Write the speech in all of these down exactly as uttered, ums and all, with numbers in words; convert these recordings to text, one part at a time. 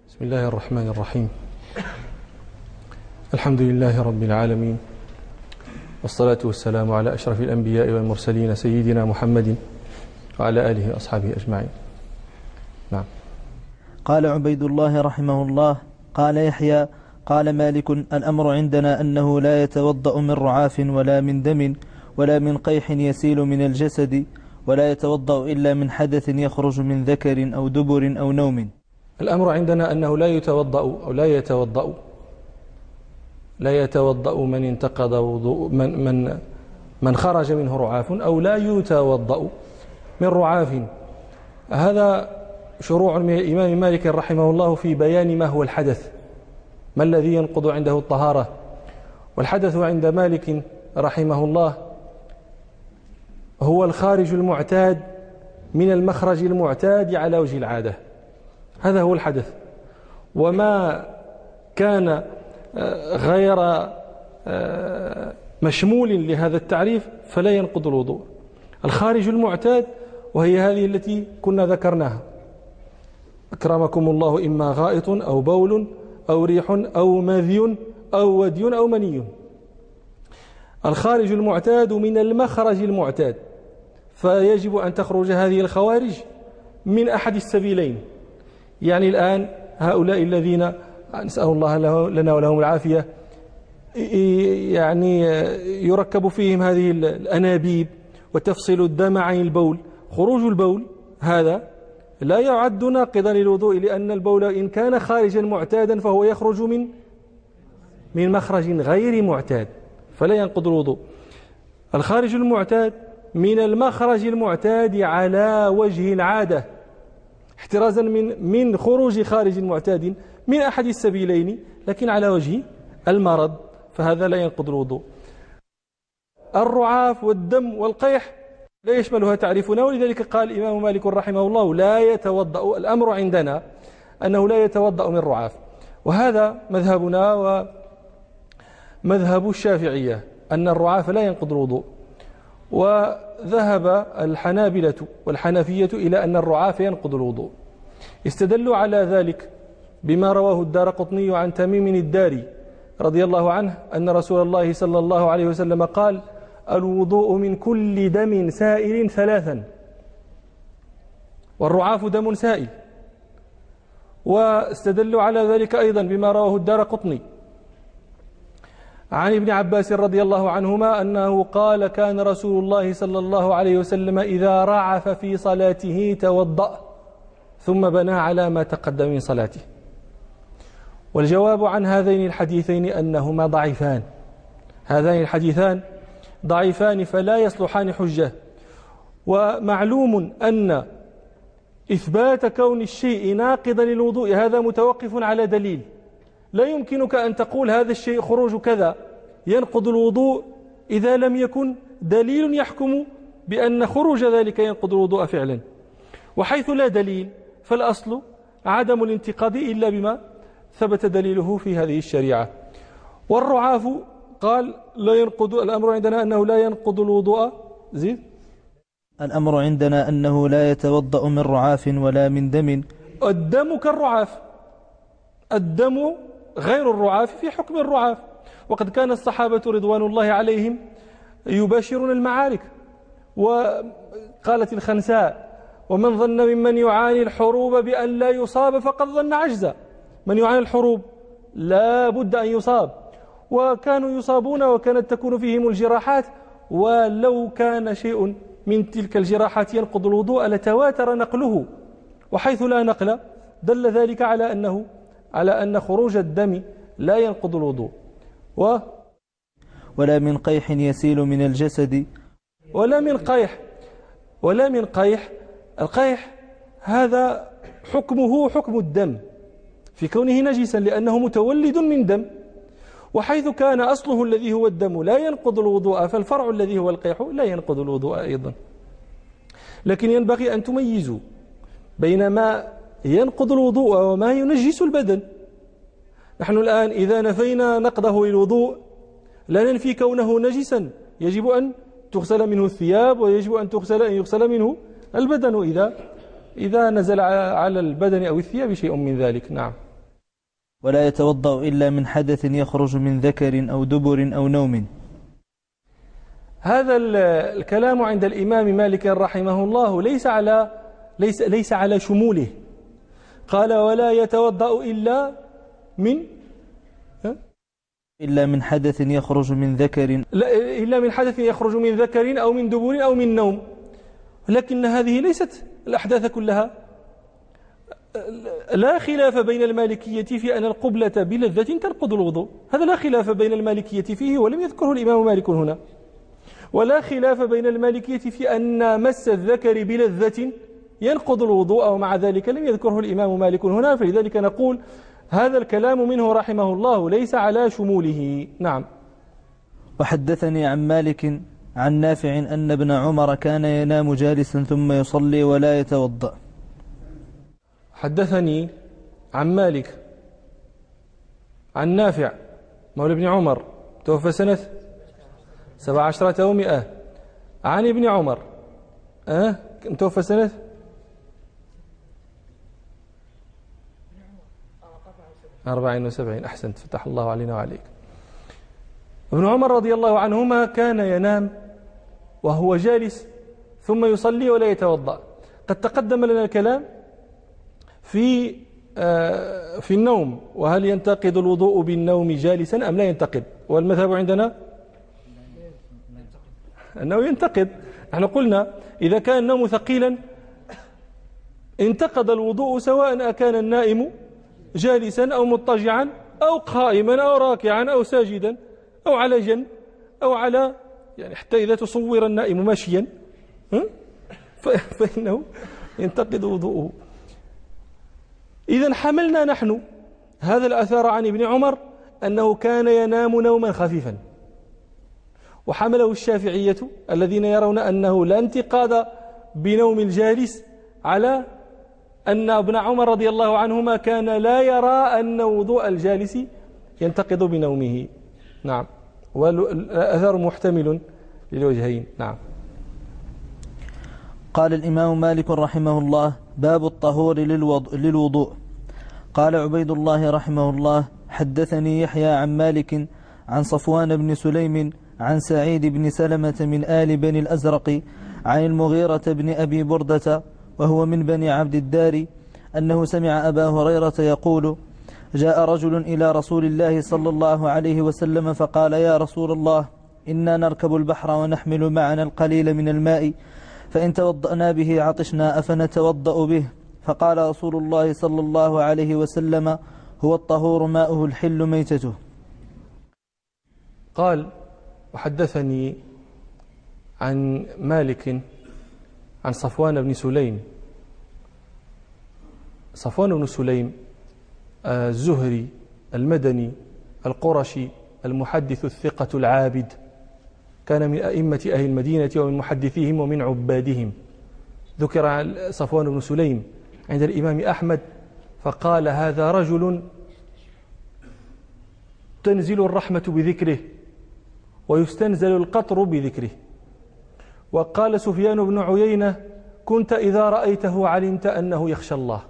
بسم الله الرحمن الرحيم. الحمد لله رب العالمين، والصلاة والسلام على أشرف الأنبياء والمرسلين سيدنا محمد وعلى آله وأصحابه أجمعين. نعم. قال عبيد الله رحمه الله: قال يحيى: قال مالك: الأمر عندنا أنه لا يتوضأ من رعاف ولا من دم ولا من قيح يسيل من الجسد، ولا يتوضأ إلا من حدث يخرج من ذكر أو دبر أو نوم. الأمر عندنا أنه لا يتوضأ أو لا يتوضأ لا يتوضأ من انتقض وضوء من من من خرج منه رعاف، أو لا يتوضأ من رعاف. هذا شروع من الإمام مالك رحمه الله في بيان ما هو الحدث، ما الذي ينقض عنده الطهارة. والحدث عند مالك رحمه الله هو الخارج المعتاد من المخرج المعتاد على وجه العادة، هذا هو الحدث. وما كان غير مشمول لهذا التعريف فلا ينقض الوضوء. الخارج المعتاد وهي هذه التي كنا ذكرناها: أكرمكم الله، إما غائط أو بول أو ريح أو مذي أو ودي أو مني. الخارج المعتاد من المخرج المعتاد، فيجب أن تخرج هذه الخوارج من أحد السبيلين. يعني الآن هؤلاء الذين نسأل الله لنا ولهم العافية يعني يركب فيهم هذه الأنابيب وتفصل الدم عن البول، خروج البول هذا لا يعد ناقضا للوضوء، لأن البول إن كان خارجا معتادا فهو يخرج من من مخرج غير معتاد فلا ينقض الوضوء. الخارج المعتاد من المخرج المعتاد على وجه العادة، احترازا من من خروج خارج معتاد من أحد السبيلين لكن على وجه المرض، فهذا لا ينقض الوضوء. الرعاف والدم والقيح لا يشملها تعريفنا، ولذلك قال الإمام مالك رحمه الله: لا يتوضأ، الأمر عندنا أنه لا يتوضأ من رعاف. وهذا مذهبنا ومذهب الشافعية، أن الرعاف لا ينقض الوضوء. وذهب الحنابلة والحنفية إلى أن الرعاف ينقض الوضوء. استدلوا على ذلك بما رواه الدارقطني عن تميم الداري رضي الله عنه أن رسول الله صلى الله عليه وسلم قال: الوضوء من كل دم سائل ثلاثا، والرعاف دم سائل. واستدلوا على ذلك أيضا بما رواه الدارقطني عن ابن عباس رضي الله عنهما أنه قال: كان رسول الله صلى الله عليه وسلم إذا رعف في صلاته توضأ ثم بنى على ما تقدم من صلاته. والجواب عن هذين الحديثين أنهما ضعيفان، هذين الحديثان ضعيفان فلا يصلحان حجة. ومعلوم أن إثبات كون الشيء ناقضا للوضوء هذا متوقف على دليل. لا يمكنك أن تقول هذا الشيء خروج كذا ينقض الوضوء إذا لم يكن دليل يحكم بأن خروج ذلك ينقض الوضوء فعلا. وحيث لا دليل فالأصل عدم الانتقاض إلا بما ثبت دليله في هذه الشريعة. والرعاف قال لا ينقض، الأمر عندنا أنه لا ينقض الوضوء. زيد. الأمر عندنا أنه لا يتوضأ من رعاف ولا من دم. الدم كالرعاف، الدم غير الرعاف في حكم الرعاف. وقد كان الصحابة رضوان الله عليهم يباشرون المعارك. وقالت الخنساء: ومن ظن ممن يعاني الحروب بأن لا يصاب فقد ظن عجزا. من يعاني الحروب لا بد أن يصاب، وكانوا يصابون وكانت تكون فيهم الجراحات، ولو كان شيء من تلك الجراحات ينقض الوضوء لتواتر نقله. وحيث لا نقل دل ذلك على أنه على أن خروج الدم لا ينقض الوضوء. و ولا من قيح يسيل من الجسد، ولا من قيح ولا من قيح القيح هذا حكمه حكم الدم في كونه نجسا لأنه متولد من دم. وحيث كان أصله الذي هو الدم لا ينقض الوضوء، فالفرع الذي هو القيح لا ينقض الوضوء أيضا. لكن ينبغي أن تميزوا بين ما ينقض الوضوء وما ينجس البدن. نحن الآن إذا نفينا نقضه للوضوء لا ننفي كونه نجسا، يجب أن تغسل منه الثياب، ويجب أن تغسل أن يغسل منه البدن إذا إذا نزل على البدن أو الثياب شيء من ذلك. نعم. ولا يتوضأ إلا من حدث يخرج من ذكر أو دبر أو نوم. هذا الكلام عند الإمام مالك رحمه الله ليس على ليس ليس على شموله. قال ولا يتوضأ إلا من إلا من حدث يخرج من ذكر لا إلا من حدث يخرج من ذكر أو من دبر أو من نوم. لكن هذه ليست الأحداث كلها. لا خلاف بين المالكية في أن القبلة بلذة تنقض الوضوء، هذا لا خلاف بين المالكية فيه ولم يذكره الإمام مالك هنا. ولا خلاف بين المالكية في أن مس الذكر بلذة ينقض الوضوء، ومع ذلك لم يذكره الإمام مالك هنا. فلذلك نقول هذا الكلام منه رحمه الله ليس على شموله. نعم. وحدثني عن مالك عن نافع أن ابن عمر كان ينام جالسا ثم يصلي ولا يتوضأ. حدثني عن مالك عن نافع مولى ابن عمر توفى سنة سبع عشرة ومئة، عن ابن عمر أه؟ توفى سنة أربعين وسبعين. أحسنت، فتح الله علينا وعليك. ابن عمر رضي الله عنهما كان ينام وهو جالس ثم يصلي ولا يتوضأ. قد تقدم لنا الكلام في في النوم، وهل ينتقد الوضوء بالنوم جالسا أم لا ينتقد؟ والمذهب عندنا أنه ينتقد. نحن قلنا إذا كان النوم ثقيلا انتقد الوضوء سواء أكان النائم جالسا أو مضطجعا أو قائما أو راكعا أو ساجدا أو على جنب أو على يعني حتى إذا تصور النائم ماشيا فإنه ينتقد وضوءه. إذن حملنا نحن هذا الأثر عن ابن عمر أنه كان ينام نوما خفيفا، وحمله الشافعية الذين يرون أنه لا انتقاد بنوم الجالس على أن ابن عمر رضي الله عنهما كان لا يرى أن وضوء الجالس ينتقد بنومه. نعم، والأثر محتمل للوجهين. نعم. قال الإمام مالك رحمه الله: باب الطهور للوضوء. قال عبيد الله رحمه الله: حدثني يحيى عن مالك عن صفوان بن سليم عن سعيد بن سلمة من آل بني الأزرق عن المغيرة بن أبي بردة وهو من بني عبد الدار أنه سمع أبا هريرة يقول: جاء رجل إلى رسول الله صلى الله عليه وسلم فقال: يا رسول الله، إنا نركب البحر ونحمل معنا القليل من الماء، فإن توضأنا به عطشنا أفنتوضأ به؟ فقال رسول الله صلى الله عليه وسلم: هو الطهور ماؤه الحل ميتته. قال: وحدثني عن مالك عن صفوان بن سليم. صفوان بن سليم الزهري المدني القرشي المحدث الثقة العابد، كان من أئمة أهل المدينة ومن محدثيهم ومن عبادهم. ذكر صفوان بن سليم عند الإمام أحمد فقال: هذا رجل تنزل الرحمة بذكره ويستنزل القطر بذكره. وقال سفيان بن عيينة: كنت إذا رأيته علمت أنه يخشى الله.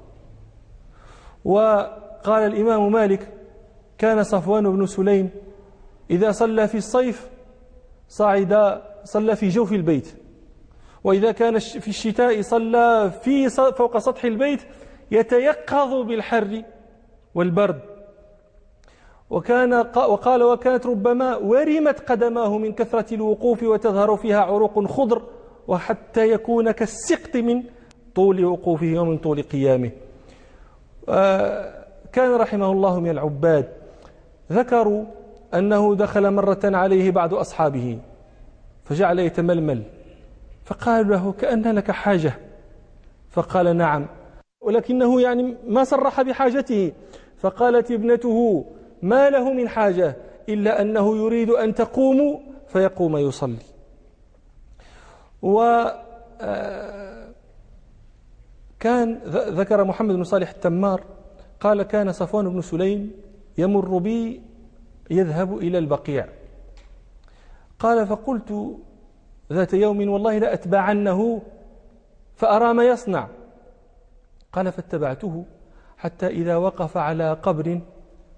وقال الإمام مالك: كان صفوان بن سليم إذا صلى في الصيف صعد صلى في جوف البيت، وإذا كان في الشتاء صلى في فوق سطح البيت يتيقظ بالحر والبرد. وكان وقال: وكانت ربما ورمت قدماه من كثرة الوقوف وتظهر فيها عروق خضر، وحتى يكون كالسقط من طول وقوفه ومن طول قيامه. كان رحمه الله من العباد. ذكروا أنه دخل مرة عليه بعض أصحابه فجعل يتململ، فقالوا له: كأن لك حاجة. فقال: نعم، ولكنه يعني ما صرح بحاجته. فقالت ابنته: ما له من حاجة إلا أنه يريد أن تقوموا فيقوم يصلي. وكان ذكر محمد بن صالح التمار قال: كان صفوان بن سليم يمر بي يذهب إلى البقيع. قال: فقلت ذات يوم: والله لا أتبعنه فأرى ما يصنع. قال: فاتبعته حتى إذا وقف على قبر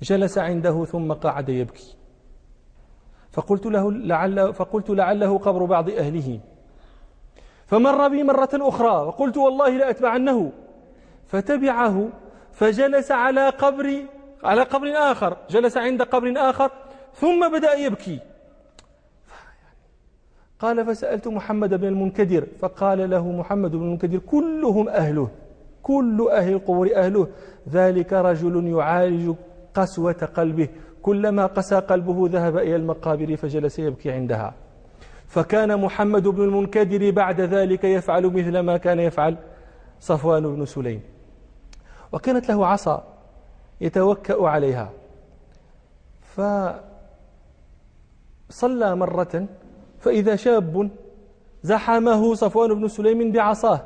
جلس عنده ثم قعد يبكي، فقلت له لعل فقلت لعله قبر بعض أهله، فمر بي مرة أخرى وقلت والله لأتبعنه، فتبعه فجلس على قبر على قبر آخر، جلس عند قبر آخر ثم بدأ يبكي. قال فسألت محمد بن المنكدر فقال له محمد بن المنكدر كلهم أهله، كل أهل القبور أهله، ذلك رجل يعالج قسوة قلبه، كلما قسى قلبه ذهب إلى المقابر فجلس يبكي عندها. فكان محمد بن المنكدر بعد ذلك يفعل مثل ما كان يفعل صفوان بن سليم. وكانت له عصا يتوكأ عليها، فصلى مرة فإذا شاب زحمه صفوان بن سليم بعصاه،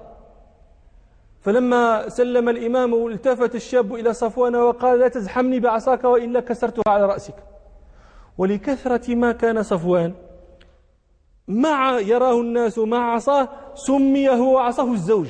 فلما سلم الإمام التفت الشاب إلى صفوان وقال لا تزحمني بعصاك وإلا كسرتها على رأسك. ولكثرة ما كان صفوان مع يراه الناس مع عصاه سمي هو عصاه الزوج.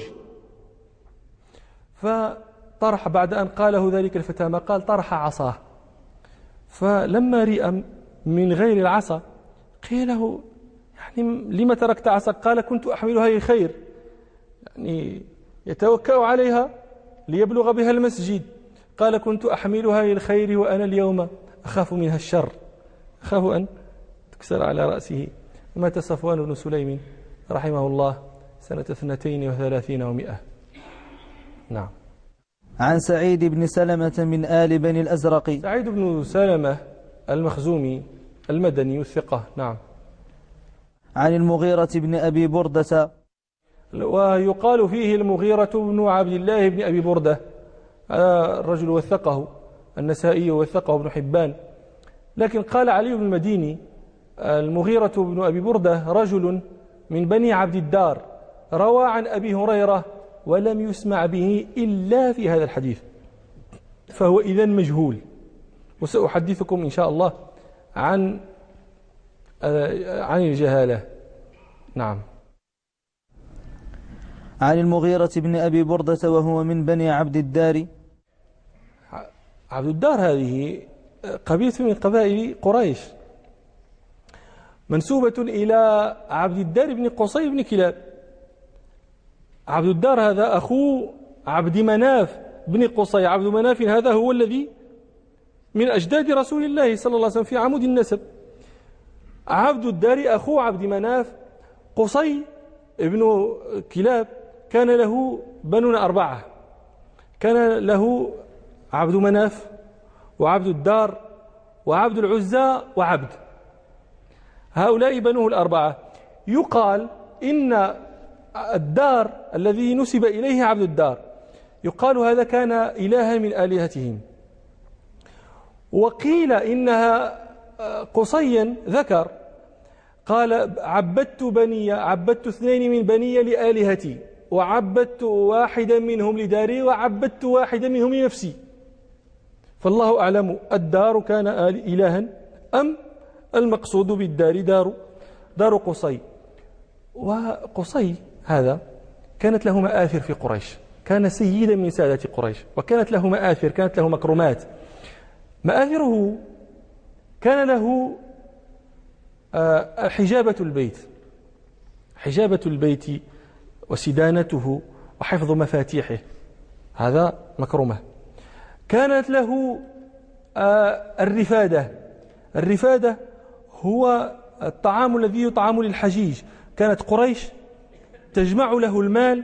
فطرح بعد أن قاله ذلك الفتى ما قال طرح عصاه، فلما رئم من غير العصا قيل له يعني لما تركت عصاك؟ قال كنت أحملها للخير، يعني يتوكأ عليها ليبلغ بها المسجد. قال كنت أحملها للخير وأنا اليوم أخاف منها الشر، أخاف أن تكسر على رأسه. مات صفوان بن سليم رحمه الله سنة اثنتين وثلاثين ومئة. نعم. عن سعيد بن سلمة من آل بني الأزرق. سعيد بن سلمة المخزومي المدني الثقة. نعم. عن المغيرة بن أبي بردة. ويقال فيه المغيرة بن عبد الله بن أبي بردة، الرجل وثقه النسائي وثقه ابن حبان، لكن قال علي بن المديني المغيرة بن أبي بردة رجل من بني عبد الدار، روى عن أبي هريرة ولم يسمع به إلا في هذا الحديث، فهو إذن مجهول. وسأحدثكم إن شاء الله عن عن الجهالة. نعم. عن المغيرة بن أبي بردة وهو من بني عبد الدار. عبد الدار هذه قبيلة من قبائل قريش منسوبة إلى عبد الدار بن قصي بن كلاب. عبد الدار هذا أخو عبد مناف بن قصي. عبد مناف هذا هو الذي من أجداد رسول الله صلى الله عليه وسلم في عمود النسب. عبد الدار أخو عبد مناف. قصي ابن كلاب كان له بنون أربعة، كان له عبد مناف وعبد الدار وعبد العزى وعبد، هؤلاء بنوه الأربعة. يقال إن الدار الذي نسب إليه عبد الدار يقال هذا كان إلها من آلهتهم. وقيل إنها قصيا ذكر قال عبدت بني عبدت اثنين من بني لآلهتي، وعبدت واحدا منهم لداري، وعبدت واحدا منهم لنفسي. فالله أعلم الدار كان إلها أم المقصود بالدار دار دار قصي. وقصي هذا كانت له مآثر في قريش، كان سيدا من سادة قريش، وكانت له مآثر، كانت له مكرمات. مآثره كان له حجابة البيت، حجابة البيت وسدانته وحفظ مفاتيحه، هذا مكرمة. كانت له الرفادة. الرفادة هو الطعام الذي يطعم للحجيج. كانت قريش تجمع له المال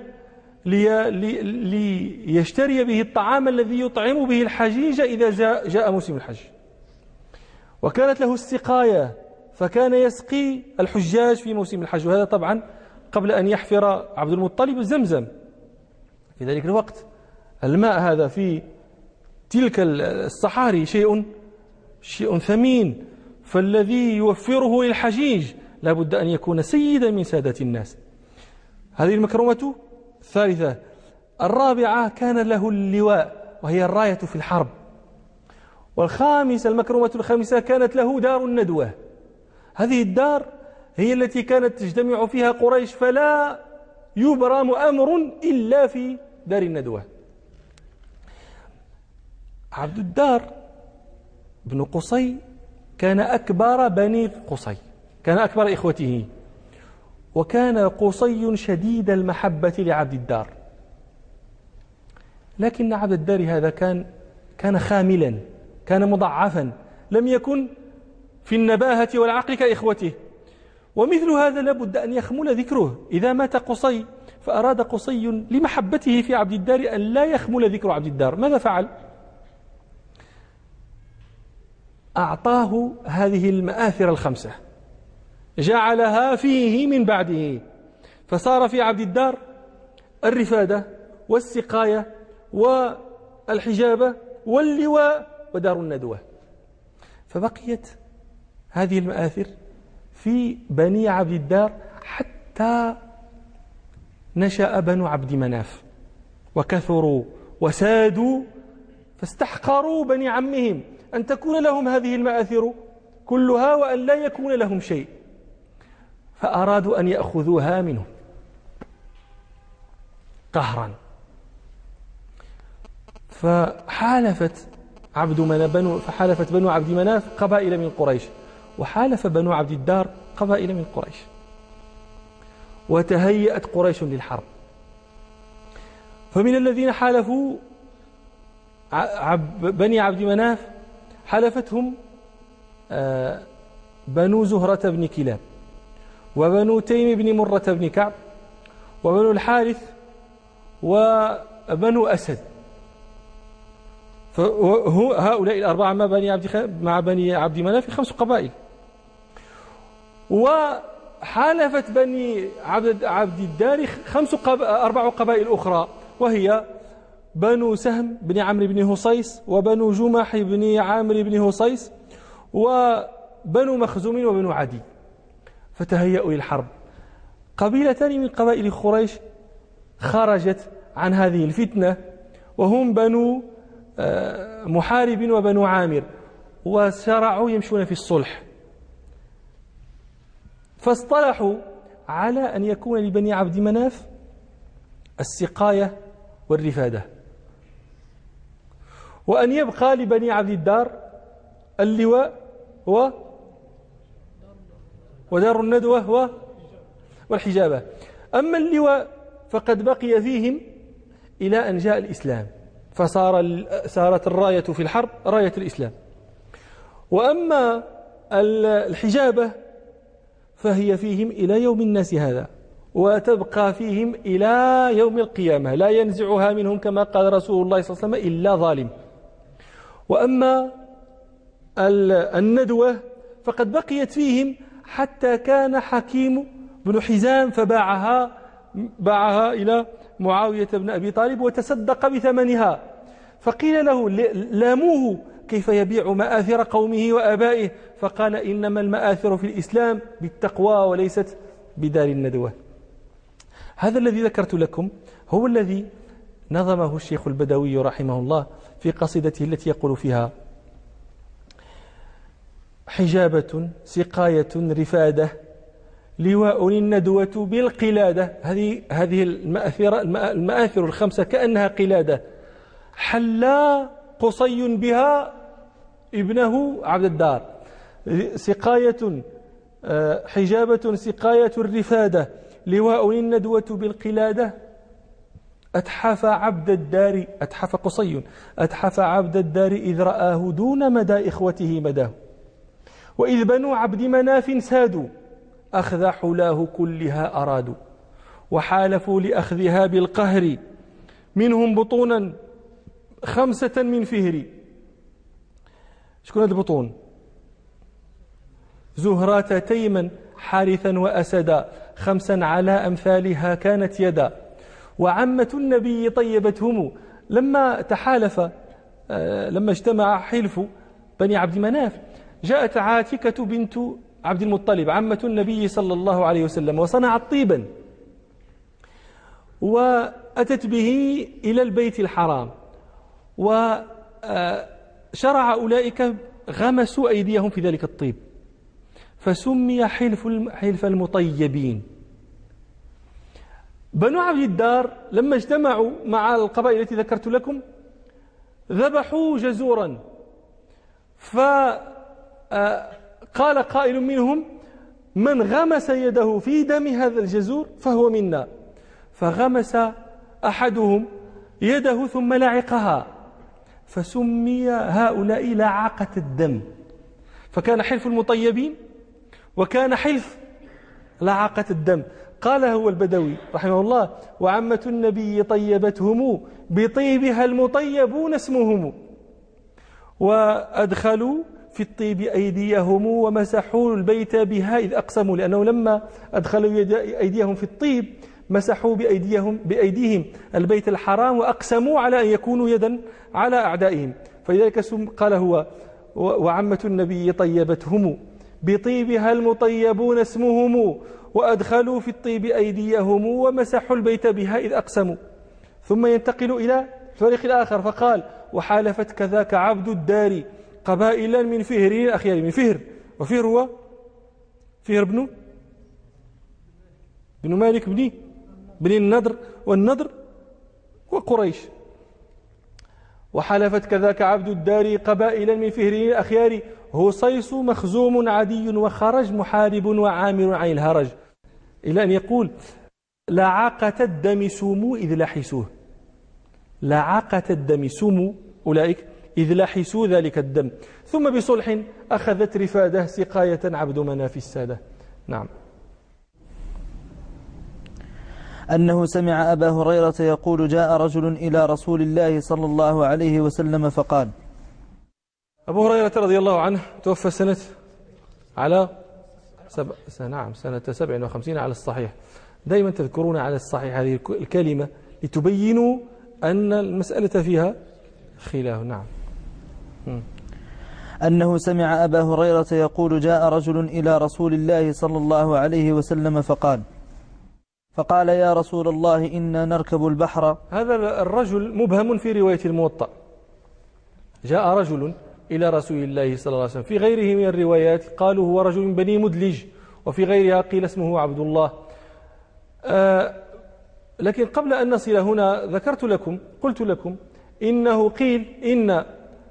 ليشتري به الطعام الذي يطعم به الحجيج إذا جاء, جاء موسم الحج. وكانت له السقاية، فكان يسقي الحجاج في موسم الحج، وهذا طبعا قبل أن يحفر عبد المطلب زمزم في ذلك الوقت. الماء هذا في تلك الصحاري شيء شيء ثمين، فالذي يوفره للحجيج لا بد أن يكون سيدا من سادة الناس. هذه المكرمة الثالثة. الرابعة كان له اللواء وهي الراية في الحرب. والخامسة المكرمة الخامسة كانت له دار الندوة. هذه الدار هي التي كانت تجتمع فيها قريش، فلا يبرم أمر إلا في دار الندوة. عبد الدار بن قصي كان أكبر بني قصي، كان أكبر إخوته، وكان قصي شديد المحبة لعبد الدار، لكن عبد الدار هذا كان كان خاملا، كان مضعفا، لم يكن في النباهة والعقل كإخوته، ومثل هذا لابد أن يخمل ذكره. إذا مات قصي فأراد قصي لمحبته في عبد الدار أن لا يخمل ذكر عبد الدار، ماذا فعل؟ أعطاه هذه المآثر الخمسة، جعلها فيه من بعده، فصار في عبد الدار الرفادة والسقاية والحجابة واللواء ودار الندوة، فبقيت هذه المآثر في بني عبد الدار حتى نشأ بنو عبد مناف وكثروا وسادوا، فاستحقروا بني عمهم أن تكون لهم هذه المآثر كلها وأن لا يكون لهم شيء، فأرادوا أن يأخذوها منهم قهرا. فحالفت عبد مناف بنو فحالفت بنو عبد مناف قبائل من قريش، وحالف بنو عبد الدار قبائل من قريش، وتهيأت قريش للحرب. فمن الذين حالفوا بني عبد مناف حالفتهم بنو زهرة بن كلاب، وبنو تيم بن مرة بن كعب، وبنو الحارث، وبنو أسد. فهؤلاء الأربعة مع بني عبد مع بني عبد مناف خمس قبائل. وحالفت بني عبد عبد الدار خمس قب... أربع قبائل أخرى، وهي بنو سهم بن عمرو بن هصيص، وبنو جمح بن عامر بن هصيص، وبنو مخزوم وبنو عدي. فتهيأوا للحرب. قبيلتان من قبائل قريش خرجت عن هذه الفتنة، وهم بنو محارب وبنو عامر، وشرعوا يمشون في الصلح، فاصطلحوا على أن يكون لبني عبد مناف السقاية والرفادة، وأن يبقى لبني عبد الدار اللواء و ودار الندوة والحجابة. أما اللواء فقد بقي فيهم إلى أن جاء الإسلام، فصار صارت الراية في الحرب راية الإسلام. وأما الحجابة فهي فيهم إلى يوم الناس هذا، وتبقى فيهم إلى يوم القيامة، لا ينزعها منهم كما قال رسول الله صلى الله عليه وسلم إلا ظالم. وأما الندوة فقد بقيت فيهم حتى كان حكيم بن حزام فباعها باعها إلى معاوية بن أبي طالب وتصدق بثمنها، فقيل له لاموه كيف يبيع مآثر قومه وآبائه، فقال إنما المآثر في الإسلام بالتقوى وليست بدار الندوة. هذا الذي ذكرت لكم هو الذي نظمه الشيخ البدوي رحمه الله في قصيدته التي يقول فيها: حجابة سقاية رفادة لواء الندوة بالقلادة. هذه هذه المآثر المآثر الخمسة كأنها قلادة، حلا قصي بها ابنه عبد الدار. سقاية حجابة سقاية الرفادة لواء الندوة بالقلادة، أتحف عبد الدار أتحف قصي أتحف عبد الدار إذ رآه دون مدى إخوته مداه، وإذ بنو عبد مناف سادوا أخذ حلاه كلها أرادوا، وحالفوا لأخذها بالقهر منهم بطونا خمسة من فهر. شكون هذه البطون؟ زهرات تيما حارثا وأسدا، خمسا على أمثالها كانت يدا، وعمة النبي طيبتهم. لما تحالف لما اجتمع حلف بني عبد مناف جاءت عاتكة بنت عبد المطلب عمة النبي صلى الله عليه وسلم وصنعت طيبا وأتت به إلى البيت الحرام، وشرع أولئك غمسوا أيديهم في ذلك الطيب، فسمي حلف حلف المطيبين. بنو عبد الدار لما اجتمعوا مع القبائل التي ذكرت لكم ذبحوا جزورا، فقال قائل منهم: من غمس يده في دم هذا الجزور فهو منا. فغمس أحدهم يده ثم لعقها، فسمي هؤلاء لعاقة الدم. فكان حلف المطيبين وكان حلف لعاقة الدم. قال هو البدوي رحمه الله: وعمة النبي طيبتهم بطيبها المطيبون اسمهم، وأدخلوا في الطيب أيديهم ومسحوا البيت بها إذ أقسموا، لأنه لما أدخلوا أيديهم في الطيب مسحوا بأيديهم بأيديهم البيت الحرام وأقسموا على أن يكونوا يدا على أعدائهم. فلذلك قال هو: وعمة النبي طيبتهم بطيبها المطيبون اسمهم، وأدخلوا في الطيب أيديهم ومسحوا البيت بها إذ أقسموا. ثم ينتقل إلى الفريق الآخر فقال: وحالفت كذاك عبد الدار قبائلا من فهر الأخيار. من فهر، وفهر هو فهر بن بن مالك بن بن النضر، والنضر وقريش. وحلفت كذاك عبد الدار قبائلا من فهر الأخيار، هصيص مخزوم عدي وخرج محارب وعامر عن الهرج، إلى أن يقول: لعاقة الدم سموا إذ لحسوه. لعاقة الدم سموا أولئك إذ لحسوا ذلك الدم. ثم بصلح أخذت رفاده سقاية عبد مناف السادة. نعم. أنه سمع أبا هريرة يقول: جاء رجل إلى رسول الله صلى الله عليه وسلم فقال. أبو هريرة رضي الله عنه توفى سنة على سبع نعم سنة سبع وخمسين على الصحيح. دائما تذكرون على الصحيح هذه الكلمة لتبينوا أن المسألة فيها خلاف. نعم. أنه سمع أبا هريرة يقول: جاء رجل إلى رسول الله صلى الله عليه وسلم فقال فقال يا رسول الله إنا نركب البحر. هذا الرجل مبهم في رواية الموطأ. جاء رجل إلى رسول الله صلى الله عليه وسلم. في غيره من الروايات قالوا هو رجل من بني مدلج، وفي غيرها قيل اسمه عبد الله. آه لكن قبل أن نصل هنا ذكرت لكم قلت لكم إنه قيل إن آه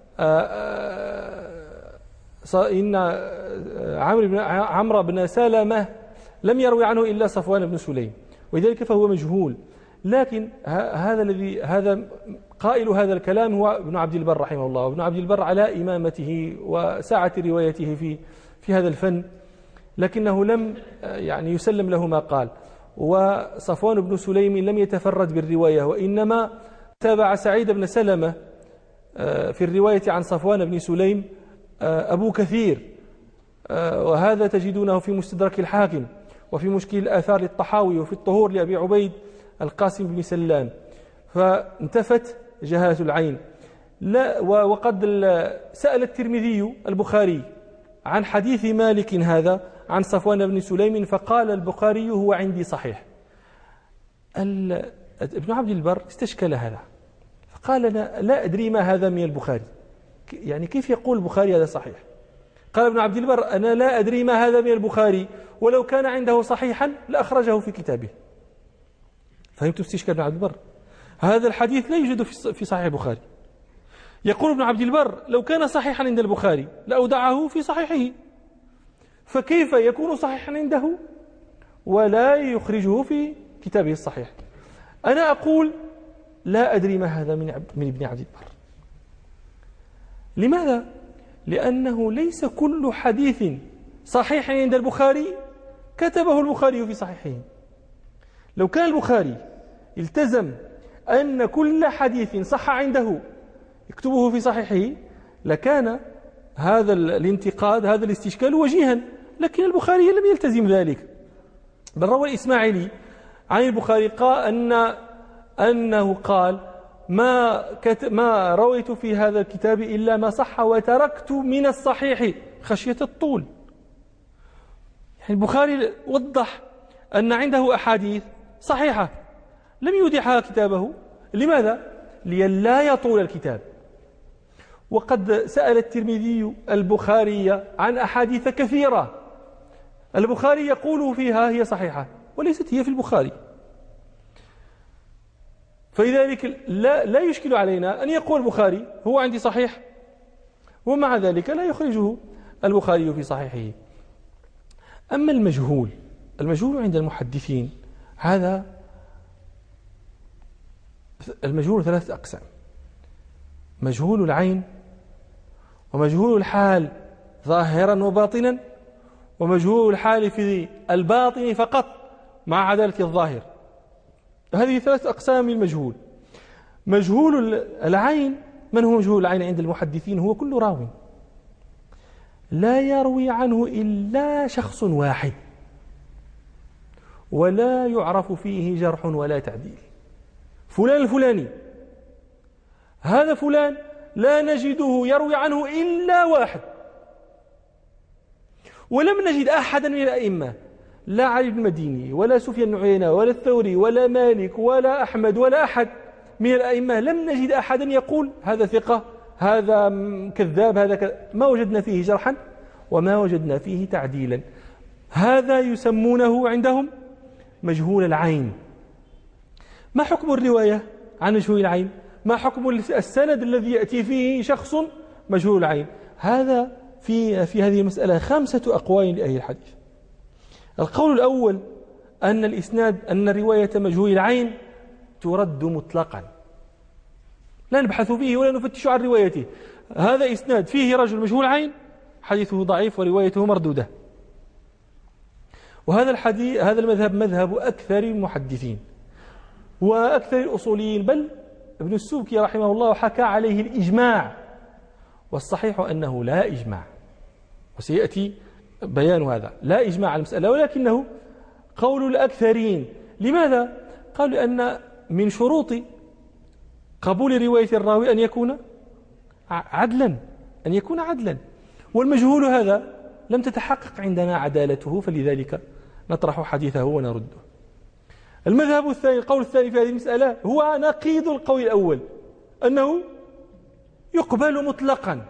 آه إن عمرو بن عمرو بن سلمة لم يروي عنه إلا صفوان بن سليم، ولذلك فهو مجهول. لكن هذا الذي هذا قائل هذا الكلام هو ابن عبد البر رحمه الله، وابن عبد البر على إمامته وسعة روايته في في هذا الفن، لكنه لم يعني يسلم له ما قال. وصفوان بن سليم لم يتفرد بالرواية، وإنما تابع سعيد بن سلمة في الرواية عن صفوان بن سليم أبو كثير، وهذا تجدونه في مستدرك الحاكم وفي مشكل الآثار للطحاوي وفي الطهور لأبي عبيد القاسم بن سلام، فانتفت جهالة العين. لا وقد سأل الترمذي البخاري عن حديث مالك هذا عن صفوان بن سليم، فقال البخاري هو عندي صحيح. ابن عبد البر استشكل هذا فقال أنا لا أدري ما هذا من البخاري، يعني كيف يقول البخاري هذا صحيح؟ قال ابن عبد البر أنا لا أدري ما هذا من البخاري، ولو كان عنده صحيحا لأخرجه في كتابه. فهمت استشكال ابن عبد البر؟ هذا الحديث لا يوجد في صحيح البخاري. يقول ابن عبد البر لو كان صحيحا عند البخاري لأودعه في صحيحه، فكيف يكون صحيحا عنده ولا يخرجه في كتابه الصحيح؟ أنا أقول لا أدري ما هذا من من ابن عبد البر. لماذا؟ لأنه ليس كل حديث صحيح عند البخاري كتبه البخاري في صحيحه. لو كان البخاري التزم أن كل حديث صح عنده يكتبه في صحيحه لكان هذا الانتقاد هذا الاستشكال وجيها، لكن البخاري لم يلتزم ذلك، بل روى الإسماعيلي عن البخاري قال أن أنه قال ما ما رويت في هذا الكتاب إلا ما صح وتركت من الصحيح خشية الطول. يعني البخاري وضح أن عنده أحاديث صحيحة لم يودعها كتابه. لماذا؟ لئلا يطول الكتاب. وقد سأل الترمذي البخاري عن أحاديث كثيرة البخاري يقول فيها هي صحيحة وليست هي في البخاري، فلذلك لا, لا يشكل علينا أن يقول البخاري هو عندي صحيح ومع ذلك لا يخرجه البخاري في صحيحه. أما المجهول المجهول عند المحدثين، هذا المجهول ثلاثة أقسام: مجهول العين، ومجهول الحال ظاهرا وباطنا، ومجهول الحال في الباطن فقط مع عدالة الظاهر. هذه ثلاث أقسام للمجهول. مجهول العين، من هو مجهول العين عند المحدثين؟ هو كل راوي لا يروي عنه إلا شخص واحد، ولا يعرف فيه جرح ولا تعديل. فلان الفلاني، هذا فلان لا نجده يروي عنه إلا واحد، ولم نجد أحدا من الأئمة، لا علي بن المديني ولا سفيان بن عيينة ولا الثوري ولا مالك ولا أحمد ولا أحد من الأئمة، لم نجد أحدا يقول هذا ثقة، هذا كذاب، هذا كذاب. ما وجدنا فيه جرحا وما وجدنا فيه تعديلا. هذا يسمونه عندهم مجهول العين. ما حكم الرواية عن مجهول العين؟ ما حكم السند الذي يأتي فيه شخص مجهول العين؟ هذا في في هذه المسألة خمسة أقوال لأهل الحديث. القول الأول أن الإسناد أن رواية مجهول العين ترد مطلقا، لا نبحث فيه ولا نفتش عن روايته. هذا إسناد فيه رجل مجهول عين، حديثه ضعيف وروايته مردودة. وهذا الحديث هذا المذهب مذهب أكثر المحدثين وأكثر الأصوليين، بل ابن السبكي رحمه الله حكى عليه الإجماع، والصحيح أنه لا إجماع، وسيأتي بيان هذا. لا إجماع على المسألة، ولكنه قول الأكثرين. لماذا؟ قالوا لأن من شروط قبول رواية الراوي أن يكون عدلا، أن يكون عدلا، والمجهول هذا لم تتحقق عندنا عدالته، فلذلك نطرح حديثه ونرده. المذهب الثاني، القول الثاني في هذه المسألة هو نقيض القول الأول، أنه يقبل مطلقا،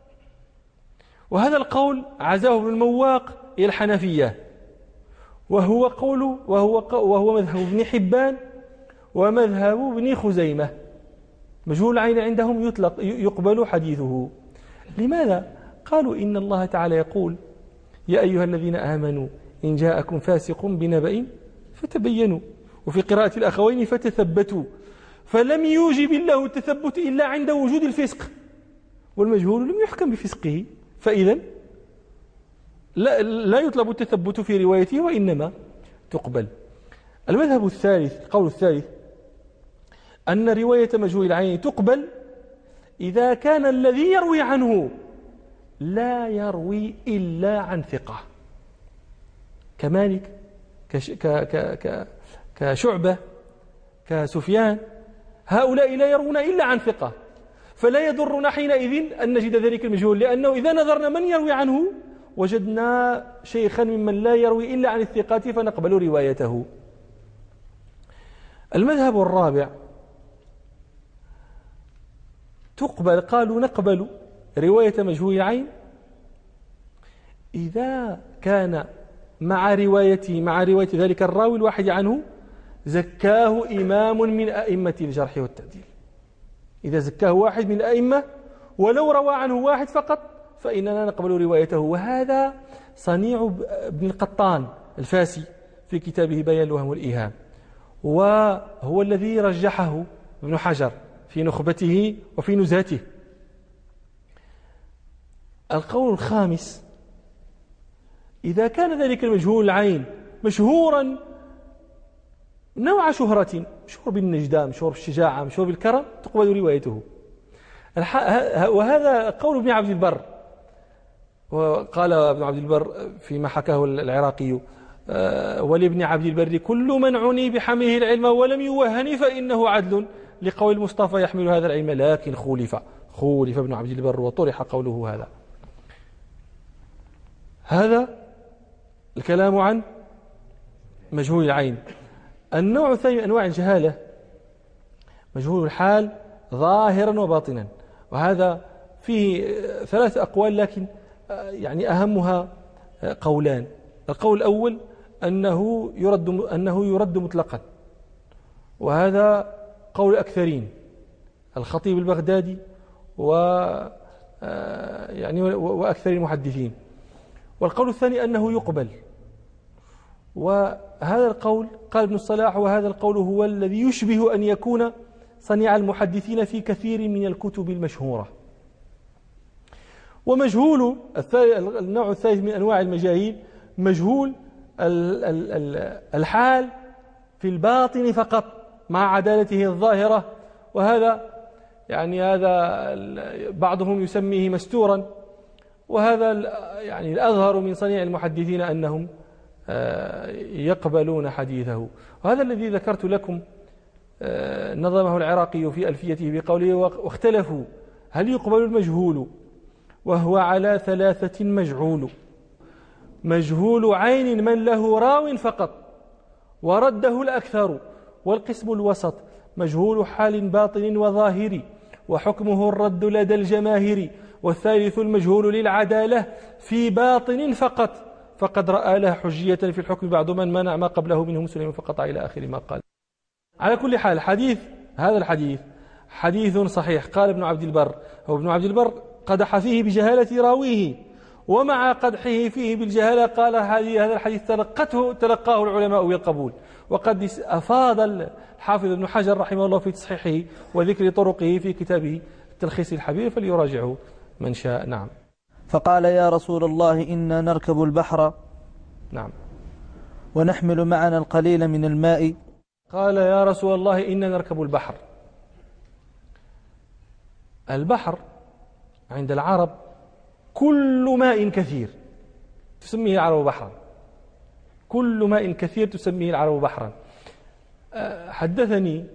وهذا القول عزاه ابن المواق إلى الحنفية، وهو قول وهو وهو مذهب ابن حبان ومذهب ابن خزيمة. مجهول العين عندهم يطلق يقبل حديثه. لماذا؟ قالوا إن الله تعالى يقول: يا أيها الذين آمنوا إن جاءكم فاسق بنبأ فتبينوا، وفي قراءة الأخوين فتثبتوا، فلم يوجب الله التثبت إلا عند وجود الفسق، والمجهول لم يحكم بفسقه، فإذا لا, لا يطلب التثبت في روايته وإنما تقبل. المذهب الثالث، القول الثالث، أن رواية مجهول العين تقبل إذا كان الذي يروي عنه لا يروي إلا عن ثقة، كمالك كش ك ك ك كشعبة كسفيان، هؤلاء لا يروون إلا عن ثقة، فلا يضرنا حينئذ أن نجد ذلك المجهول، لأنه إذا نظرنا من يروي عنه وجدنا شيخا ممن لا يروي إلا عن الثقات فنقبل روايته. المذهب الرابع تقبل، قالوا نقبل رواية مجهول العين إذا كان مع روايته مع رواية ذلك الراوي الواحد عنه زكاه إمام من أئمة الجرح والتعديل. إذا زكاه واحد من الأئمة ولو روى عنه واحد فقط فإننا نقبل روايته. وهذا صنيع ابن القطان الفاسي في كتابه بيان الوهم والإيهام، وهو الذي رجحه ابن حجر في نخبته وفي نزهته. القول الخامس: إذا كان ذلك المجهول العين مشهورا نوع شهرة، مشهور بالنجدة، مشهور بالشجاعة، مشهور بالكرم، تقبل روايته. وهذا قول ابن عبد البر، وقال ابن عبد البر فيما حكاه العراقي: ولابن عبد البر كل من عني بحمله العلم ولم يوهن فإنه عدل، لقول المصطفى يحمل هذا العلم لكن خولف خولف ابن عبد البر وطرح قوله هذا. هذا الكلام عن مجهول العين. النوع الثاني من أنواع الجهالة مجهول الحال ظاهرا وباطنا، وهذا فيه ثلاث أقوال، لكن يعني أهمها قولان. القول الأول أنه يرد أنه يرد مطلقا، وهذا قول الأكثرين، الخطيب البغدادي يعني وأكثر المحدثين. والقول الثاني أنه يقبل، وهذا القول قال ابن الصلاح وهذا القول هو الذي يشبه أن يكون صنيع المحدثين في كثير من الكتب المشهورة. ومجهول النوع الثالث من أنواع المجاهيل مجهول الحال في الباطن فقط مع عدالته الظاهرة، وهذا يعني هذا بعضهم يسميه مستورا، وهذا يعني الأظهر من صنيع المحدثين أنهم يقبلون حديثه. وهذا الذي ذكرت لكم نظمه العراقي في ألفيته بقوله: واختلفوا هل يقبل المجهول وهو على ثلاثة مجعول: مجهول عين من له راو فقط ورده الأكثر، والقسم الوسط مجهول حال باطن وظاهر وحكمه الرد لدى الجماهير، والثالث المجهول للعدالة في باطن فقط فقد رأى له حجية في الحكم بعض من منع ما قبله منه مسلم فقط إلى آخر ما قال. على كل حال حديث هذا الحديث حديث صحيح. قال ابن عبد البر، هو ابن عبد البر قدح فيه بجهالة راويه، ومع قدحه فيه بالجهالة قال هذا الحديث تلقته تلقاه العلماء بالقبول. وقد أفاض الحافظ ابن حجر رحمه الله في تصحيحه وذكر طرقه في كتابه التلخيص الحبير، فليراجعه من شاء. نعم. فقال: يا رسول الله إنا نركب البحر نعم ونحمل معنا القليل من الماء. قال: يا رسول الله إنا نركب البحر. البحر عند العرب كل ماء كثير تسميه العرب بحرا، كل ماء كثير تسميه العرب بحرا. حدثني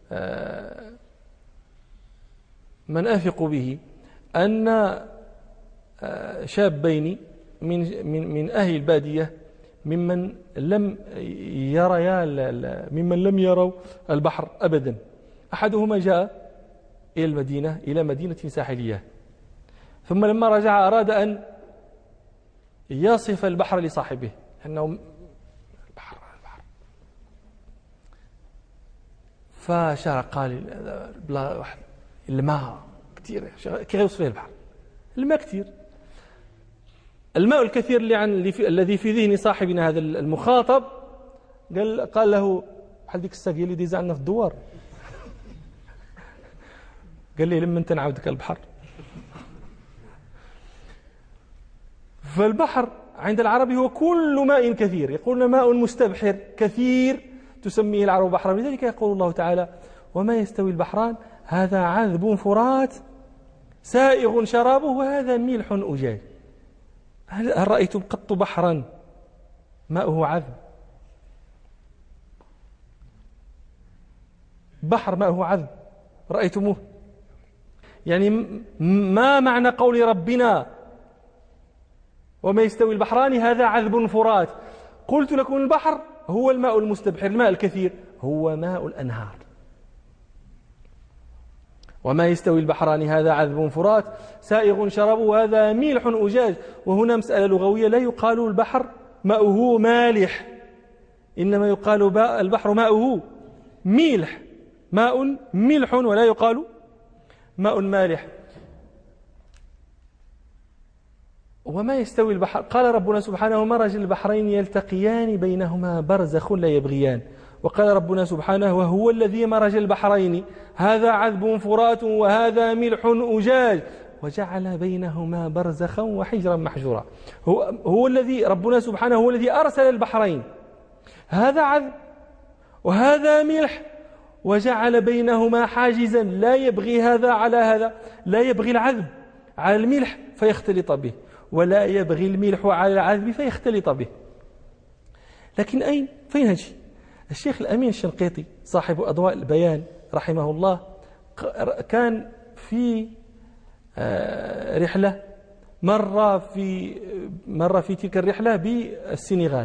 من أثق به أن شابين من من من أهل البادية ممن لم يريا ممن لم يروا البحر أبدا، أحدهما جاء إلى المدينة إلى مدينة ساحلية، ثم لما رجع أراد أن يصف البحر لصاحبه أنه البحر البحر فشار قال: الماء كثير. كيف يوصف البحر؟ الماء كثير، الماء الكثير اللي عن اللي في الذي في ذهن صاحبنا هذا المخاطب. قال قال له بحال ديك الساقيه اللي ديزا عندنا في الدوار. قال لي: لما انت نعاودك البحر. فالبحر عند العرب هو كل ماء كثير، يقولون ماء مستبحر كثير تسميه العرب بحرا. لذلك يقول الله تعالى: وما يستوي البحران هذا عذب فرات سائغ شرابه وهذا ملح أجاج. هل رأيتم قط بحرا ماؤه عذب؟ بحر ماؤه عذب رأيتموه؟ يعني ما معنى قول ربنا وما يستوي البحران هذا عذب فرات؟ قلت لكم البحر هو الماء المستبحر، الماء الكثير هو ماء الأنهار. وما يستوي البحران هذا عذب فرات سائغ شرابه وهذا ملح أجاج. وهنا مسألة لغوية، لا يقال البحر ماؤه مالح، إنما يقال البحر ماؤه ملح، ماء ملح، ولا يقال ماء مالح. وما يستوي البحر، قال ربنا سبحانه: مرج البحرين يلتقيان بينهما برزخ لا يبغيان. وقال ربنا سبحانه: وهو الذي مرج البحرين هذا عذب فرات وهذا ملح أجاج وجعل بينهما برزخا وحجرا محجورا. هو, هو الذي ربنا سبحانه هو الذي أرسل البحرين، هذا عذب وهذا ملح، وجعل بينهما حاجزا لا يبغي هذا على هذا، لا يبغي العذب على الملح فيختلط به، ولا يبغي الملح على العذب فيختلط به. لكن أين فين هذا الشيء؟ الشيخ الأمين الشنقيطي صاحب أضواء البيان رحمه الله كان في رحلة مرة في مرة في تلك الرحلة بالسنغال،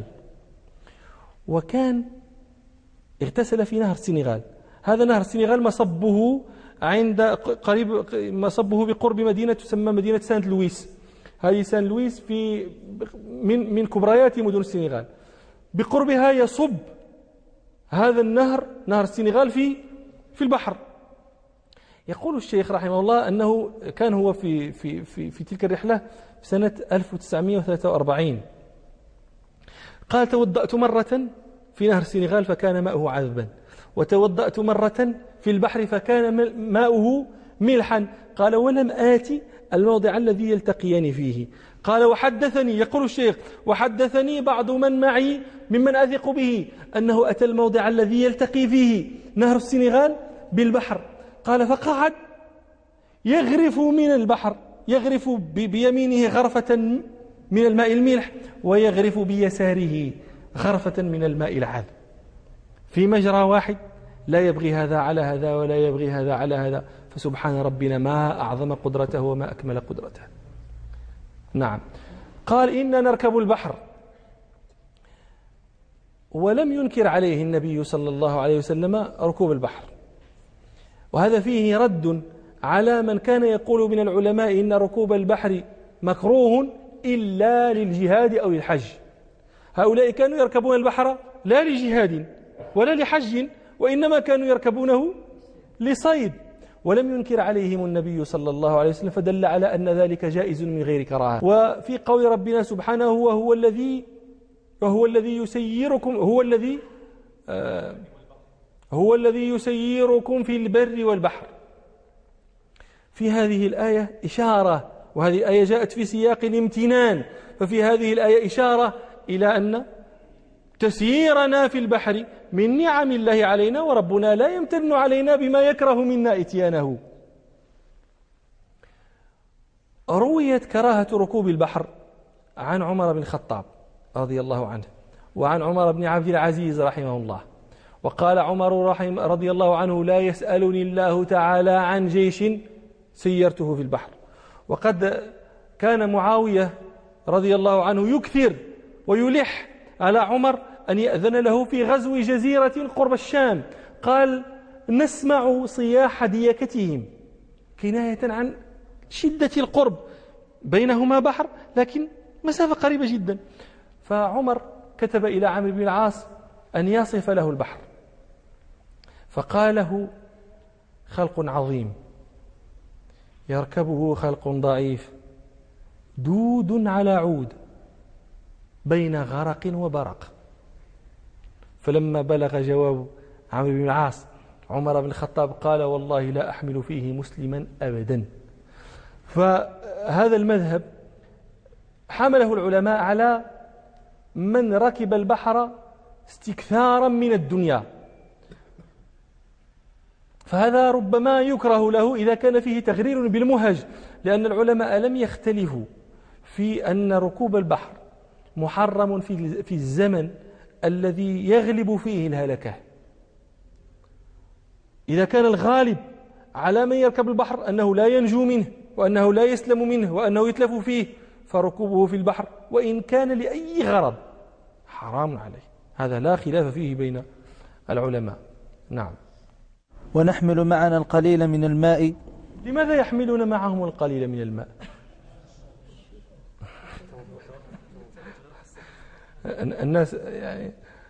وكان اغتسل في نهر السنغال. هذا نهر السنغال مصبه عند قريب مصبه بقرب مدينة تسمى مدينة سانت لويس. هذه سان لويس في من من كبريات مدن السنغال، بقربها يصب هذا النهر نهر السنغال في في البحر. يقول الشيخ رحمه الله أنه كان هو في, في, في, في تلك الرحلة في سنة ألف وتسعمائة وثلاثة وأربعين. قال: توضأت مرة في نهر السنغال فكان ماؤه عذبا، وتوضأت مرة في البحر فكان ماؤه ملحا. قال: ولم آتي الموضع الذي يلتقيان فيه. قال: وحدثني، يقول الشيخ، وحدثني بعض من معي ممن أثق به أنه أتى الموضع الذي يلتقي فيه نهر السنغال بالبحر. قال: فقعد يغرف من البحر، يغرف بيمينه غرفة من الماء الملح، ويغرف بيساره غرفة من الماء العذب، في مجرى واحد، لا يبغي هذا على هذا ولا يبغي هذا على هذا. فسبحان ربنا ما أعظم قدرته وما أكمل قدرته. نعم. قال: إنا نركب البحر. ولم ينكر عليه النبي صلى الله عليه وسلم ركوب البحر، وهذا فيه رد على من كان يقول من العلماء إن ركوب البحر مكروه إلا للجهاد أو الحج. هؤلاء كانوا يركبون البحر لا لجهاد ولا لحج، وإنما كانوا يركبونه لصيد، ولم ينكر عليهم النبي صلى الله عليه وسلم، فدل على أن ذلك جائز من غير كراهة. وفي قول ربنا سبحانه: وهو الذي وهو الذي يسيركم هو الذي آه هو الذي يسيركم في البر والبحر. في هذه الآية إشارة، وهذه الآية جاءت في سياق الامتنان، ففي هذه الآية إشارة إلى أن تسييرنا في البحر من نعم الله علينا، وربنا لا يمتن علينا بما يكره منا إتيانه. رويت كراهة ركوب البحر عن عمر بن الخطاب رضي الله عنه، وعن عمر بن عبد العزيز رحمه الله. وقال عمر رحم رضي الله عنه: لا يسألني الله تعالى عن جيش سيرته في البحر. وقد كان معاوية رضي الله عنه يكثر ويلح على عمر أن يأذن له في غزو جزيرة قرب الشام. قال: نسمع صياح ديكتهم، كناية عن شدة القرب، بينهما بحر لكن مسافة قريبة جدا. فعمر كتب إلى عمرو بن العاص أن يصف له البحر، فقال له: خلق عظيم يركبه خلق ضعيف، دود على عود، بين غرق وبرق. فلما بلغ جواب عمرو بن العاص عمر بن الخطاب قال: والله لا أحمل فيه مسلما أبدا. فهذا المذهب حمله العلماء على من ركب البحر استكثارا من الدنيا، فهذا ربما يكره له إذا كان فيه تغرير بالمهج، لأن العلماء لم يختلفوا في أن ركوب البحر محرم في الزمن الذي يغلب فيه الهلكة. إذا كان الغالب على من يركب البحر أنه لا ينجو منه، وأنه لا يسلم منه، وأنه يتلف فيه، فركوبه في البحر وإن كان لأي غرض حرام عليه. هذا لا خلاف فيه بين العلماء. نعم. ونحمل معنا القليل من الماء. لماذا يحملون معهم القليل من الماء؟ الناس يعني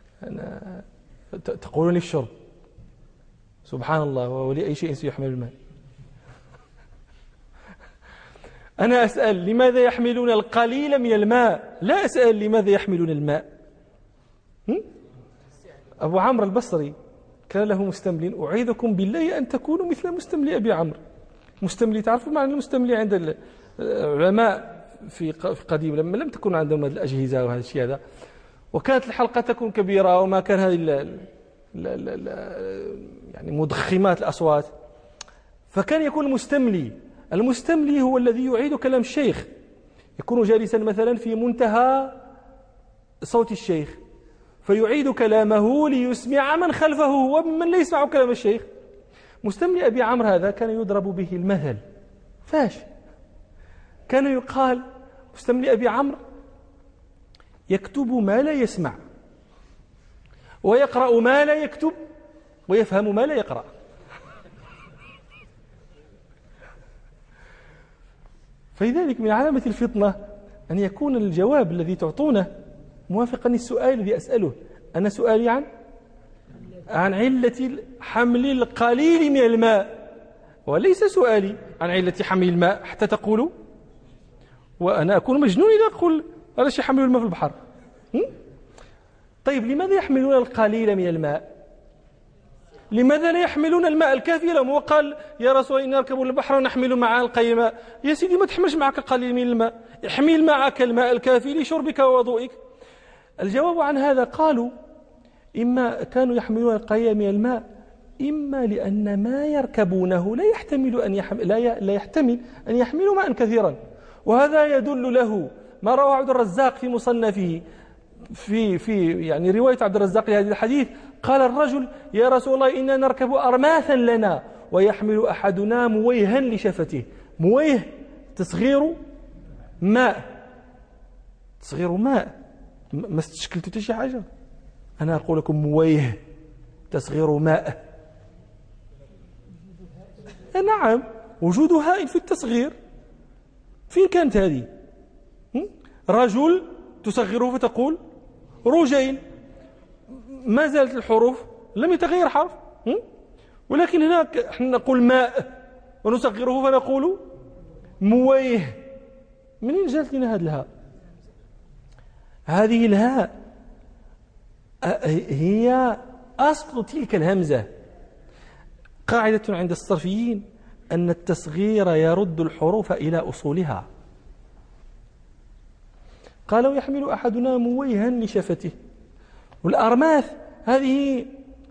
تقولون للشرب، سبحان الله، ولأي شيء سيحمل الماء. أنا أسأل لماذا يحملون القليل من الماء، لا أسأل لماذا يحملون الماء. أبو عمرو البصري كان له مستملي، أعيذكم بالله أن تكونوا مثل مستملي أبي عمرو. مستملي، تعرفوا معنى المستملي عند العلماء في قديم لما لم تكن عندهم هذه الأجهزة وهذا الشيء هذا، وكانت الحلقة تكون كبيرة وما كان هذه ال ال ال يعني مضخمات الأصوات، فكان يكون المستملي المستملي هو الذي يعيد كلام الشيخ، يكون جالسا مثلا في منتهى صوت الشيخ فيعيد كلامه ليسمع من خلفه هو ممن لا يسمع كلام الشيخ. مستملي أبي عمرو هذا كان يضرب به المثل. فاش كان يقال مستملي أبي عمرو يكتب ما لا يسمع، ويقرأ ما لا يكتب، ويفهم ما لا يقرأ. فلذلك من علامة الفطنة أن يكون الجواب الذي تعطونه موافقا للسؤال الذي أسأله. أنا سؤالي عن عن علة حمل القليل من الماء، وليس سؤالي عن علة حمل الماء حتى تقولوا، وأنا أكون مجنون إذا أقول علاش يحملوا الماء في البحر. طيب لماذا يحملون القليل من الماء؟ لماذا لا يحملون الماء الكافي لهم؟ وقال يا رسول الله إن نركب البحر ونحمل معه القليل ماء. يا سيدي ما تحملش معك القليل من الماء، احمل معك الماء الكافي لشربك ووضوئك. الجواب عن هذا قالوا إما كانوا يحملون القليل من الماء إما لأن ما يركبونه لا يحتمل أن يحمل لا, لا يحتمل أن يحملوا ماء كثيرا، وهذا يدل له ما روى عبد الرزاق في مصنفه في في يعني رواية عبد الرزاق لهذا الحديث. قال الرجل يا رسول الله إننا نركب أرماثا لنا ويحمل أحدنا مويها لشفته. مويه تصغير ماء، تصغير ماء، ما استشكلتوا شي حاجة؟ أنا أقول لكم مويه تصغير ماء. نعم وجود هاء في التصغير. فين كانت هذه؟ رجل تصغره فتقول رجين، ما زالت الحروف لم يتغير حرف، ولكن هناك احنا نقول ماء ونصغره فنقول مويه. منين جاءت لنا هذه الهاء؟ هذه الهاء هي أصل تلك الهمزة. قاعدة عند الصرفيين أن التصغير يرد الحروف إلى أصولها. قالوا يحمل أحدنا مويها لشفته. والأرماث هذه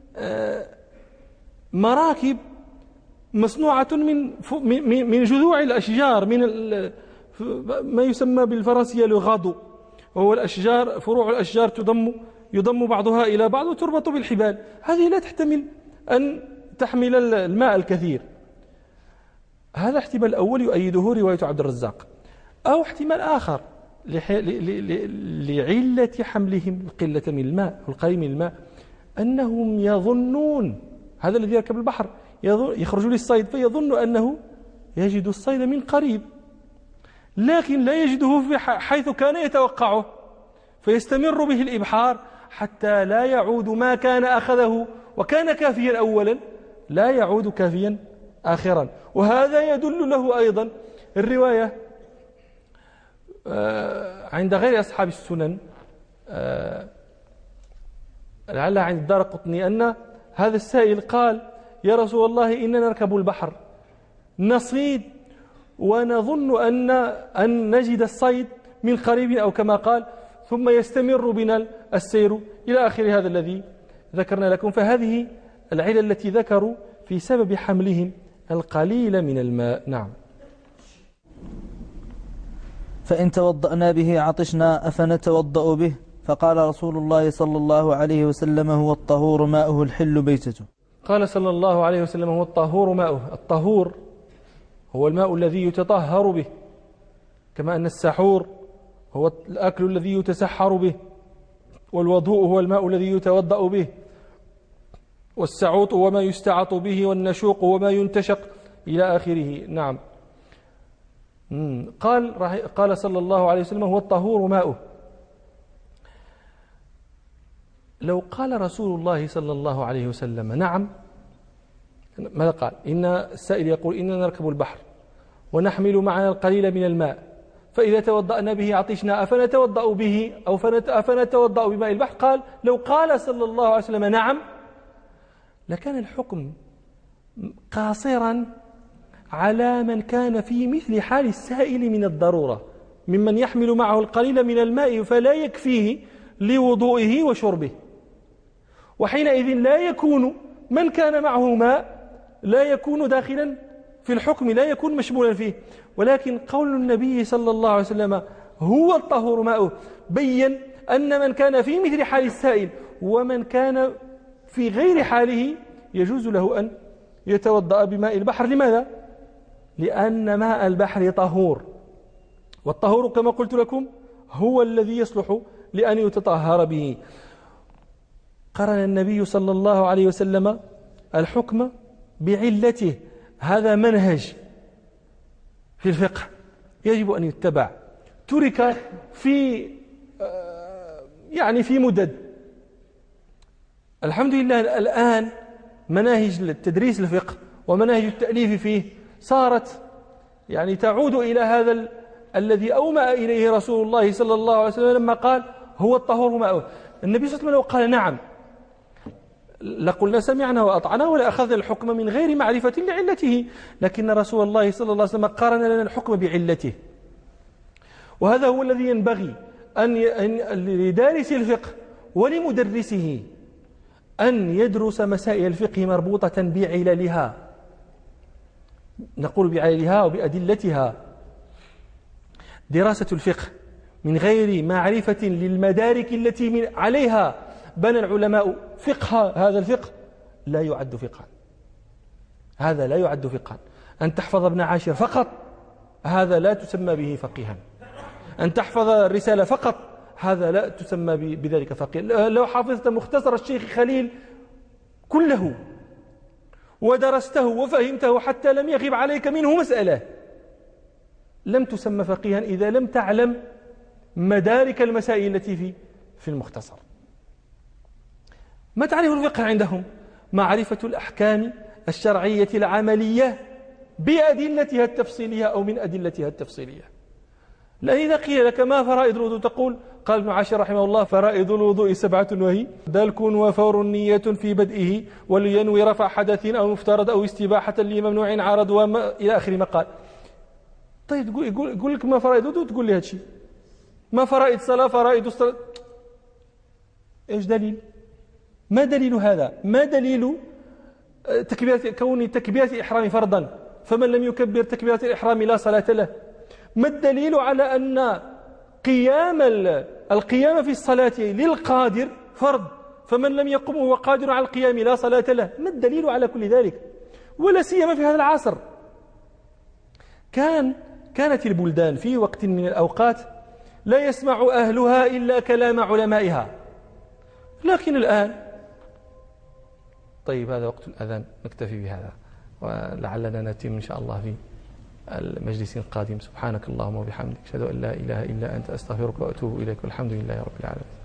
مراكب مصنوعة من من جذوع الأشجار، من ما يسمى بالفرنسية الغادو، وهو الأشجار، فروع الأشجار تضم يضم بعضها إلى بعض وتربط بالحبال. هذه لا تحتمل أن تحمل الماء الكثير. هذا احتمال الأول يؤيده رواية عبد الرزاق. أو احتمال آخر لعلة حملهم القلة من الماء والقليل من الماء، أنهم يظنون هذا الذي يركب البحر يخرج للصيد فيظن أنه يجد الصيد من قريب، لكن لا يجده في حيث كان يتوقعه، فيستمر به الإبحار حتى لا يعود ما كان أخذه وكان كافيا أولا لا يعود كافيا آخرا. وهذا يدل له أيضا الرواية عند غير أصحاب السنن، لعلها عند الدارقطني، أن هذا السائل قال يا رسول الله إننا نركب البحر نصيد ونظن أن أن نجد الصيد من قريب أو كما قال، ثم يستمر بنا السير إلى آخر هذا الذي ذكرنا لكم. فهذه العلة التي ذكروا في سبب حملهم القليل من الماء. نعم. فإن توضأنا به عطشنا أفنتوضأ به؟ فقال رسول الله صلى الله عليه وسلم هو الطهور ماؤه الحل بيتته. قال صلى الله عليه وسلم هو الطهور ماؤه. الطهور هو الماء الذي يتطهر به، كما أن السحور هو الأكل الذي يتسحر به، والوضوء هو الماء الذي يتوضأ به، والسعوط هو ما يستعط به، والنشوق هو ما ينتشق إلى آخره. نعم. قال قال صلى الله عليه وسلم هو الطهور ماؤه. لو قال رسول الله صلى الله عليه وسلم نعم، ماذا قال؟ إن السائل يقول إننا نركب البحر ونحمل معنا القليل من الماء، فإذا توضأنا به عطشنا أفنتوضأ به أو أفنتوضأ بماء البحر؟ قال لو قال صلى الله عليه وسلم نعم لكان الحكم قاصرا على من كان في مثل حال السائل من الضرورة، ممن يحمل معه القليل من الماء فلا يكفيه لوضوئه وشربه، وحينئذ لا يكون من كان معه ماء لا يكون داخلا في الحكم، لا يكون مشمولا فيه. ولكن قول النبي صلى الله عليه وسلم هو الطهور ماؤه بين أن من كان في مثل حال السائل ومن كان في غير حاله يجوز له أن يتوضأ بماء البحر. لماذا؟ لأن ماء البحر طهور، والطهور كما قلت لكم هو الذي يصلح لأن يتطهر به. قرن النبي صلى الله عليه وسلم الحكم بعلته. هذا منهج في الفقه يجب أن يتبع، ترك في يعني في مدد. الحمد لله الآن مناهج التدريس الفقه ومناهج التأليف فيه صارت يعني تعود إلى هذا ال... الذي أومأ إليه رسول الله صلى الله عليه وسلم لما قال هو الطهور ماؤه. النبي صلى الله عليه وسلم لو قال نعم لقلنا سمعنا وأطعنا ولا أخذنا الحكم من غير معرفة لعلته، لكن رسول الله صلى الله عليه وسلم قارن لنا الحكم بعلته. وهذا هو الذي ينبغي أن لدارس الفقه ولمدرسه أن يدرس مسائل الفقه مربوطة بعللها، نقول بعللها وبأدلتها. دراسة الفقه من غير معرفة للمدارك التي من عليها بنى العلماء فقه هذا الفقه لا يعد فقها، هذا لا يعد فقها. أن تحفظ ابن عاشر فقط هذا لا تسمى به فقيها، أن تحفظ الرسالة فقط هذا لا تسمى بذلك فقيها. لو حفظت مختصر الشيخ خليل كله ودرسته وفهمته حتى لم يغب عليك منه مسألة لم تسمى فقيها إذا لم تعلم مدارك المسائل التي في في المختصر. ما تعرف الفقه عندهم؟ معرفة الأحكام الشرعية العملية بأدلتها التفصيلية أو من أدلتها التفصيلية. لا إذا قيل لك ما فرائض الوضوء تقول قال ابن عاشر رحمه الله فرائض الوضوء سبعة وهي دلك وفور نية في بدئه ولينوي رفع حدث أو مفترض أو استباحة لممنوع عارض وما إلى آخر ما قال. طيب يقول, يقول, يقول لك ما فرائض الوضوء تقول لي هذا الشيء، ما فرائض الصلاة فرائض الصلاة، إيش دليل؟ ما دليل هذا؟ ما دليل تكبيرة كون تكبيرة الإحرام فرضا فمن لم يكبر تكبيرة الإحرام لا صلاة له؟ ما الدليل على أن قيام القيام في الصلاة للقادر فرض فمن لم يقم وهو قادر على القيام لا صلاة له؟ ما الدليل على كل ذلك؟ ولا سيما في هذا العصر. كان كانت البلدان في وقت من الأوقات لا يسمع أهلها إلا كلام علمائها، لكن الآن طيب هذا وقت الأذان نكتفي بهذا ولعلنا نتم إن شاء الله في المجلس القادم. سبحانك اللهم وبحمدك أشهد أن لا إله إلا أنت أستغفرك وأتوب إليك والحمد لله رب العالمين.